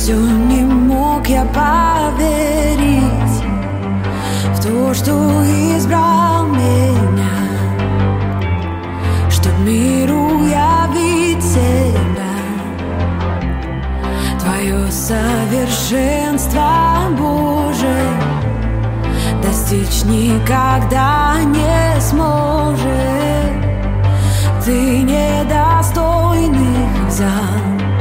все не мог я поверить в то, что избрал меня, чтоб миру явить себя, Твое совершенство, Боже, достичь никогда не сможет. Ты недостойных взял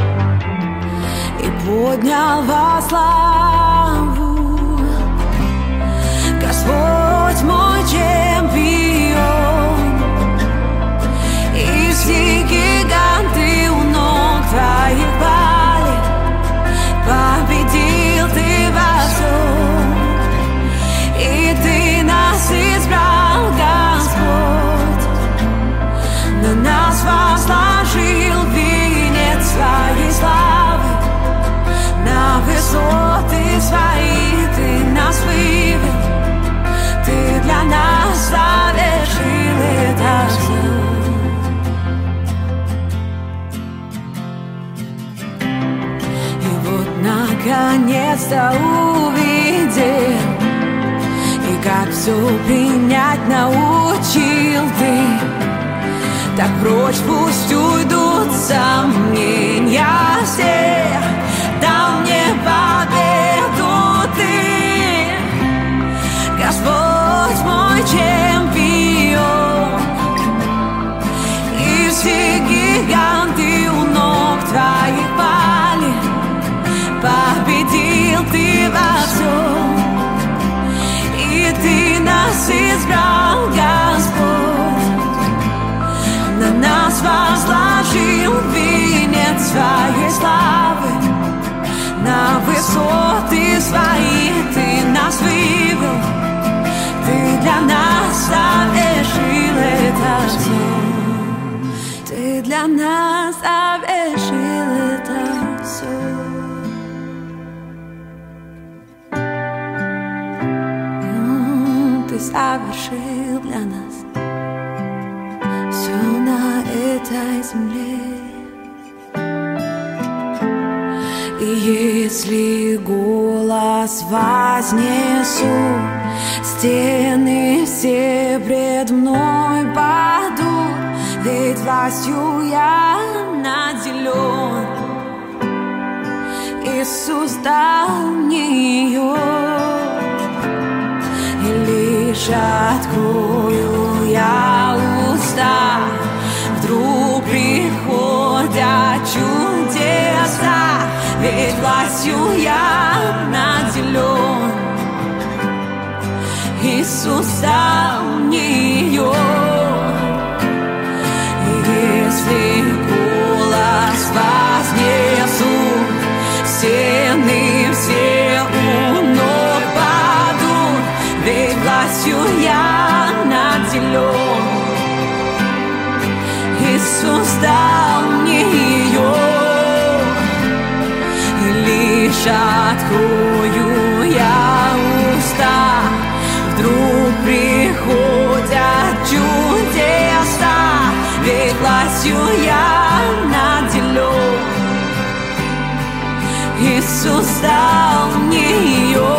и поднял во славу. Господь мой чемпион, и все гиганты у ног Твоих пали. Победил Ты во всем, и Ты нас избрал, Господь. На нас возложил венец Своей славы. На высоты Свои Ты нас вывел. Ты для нас совершил это все. И вот наконец-то увидел, и как все принять научил Ты. Так прочь пусть уйдут сомнения все, дал мне победу Ты. Господь мой чемпион, и все гиганты у ног Твоих пали. Победил Ты во всем, и Ты нас избрал, Господь. На нас возложил венец Своей славы. На высоты Свои Ты нас вывел. Ты для нас совершил это все. Ты для нас совершил это все. Ты совершил для нас все на этой земле. И если голос вознесу, стены все пред мной падут, ведь властью я наделен. Иисус дал мне ее, и лишь открою я уста, вдруг приходят чудеса, ведь властью я наделен. Иисус дал мне ее. И если голос вознесу, стены все у ног падут, ведь властью я наделен. Иисус дал мне ее. И лишь открою я уста, вдруг приходят чудеса, ведь властью я наделен. Иисус дал мне ее.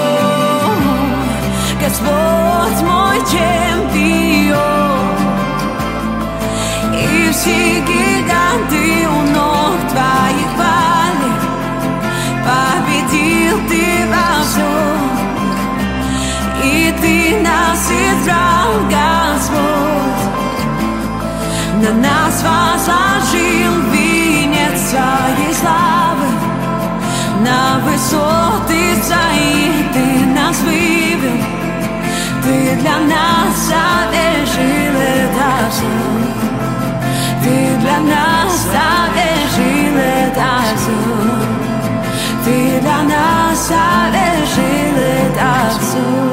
Господь мой чемпион, и все гиганты у ног Твоих пали. Победил Ты во всем, и Ты нас избрал, Господь. На нас возложил венец Своей славы. На высоты Свои Ты нас вывел. Ты для нас совершил это все. Ты для нас совершил это все. Ты для нас совершил это все.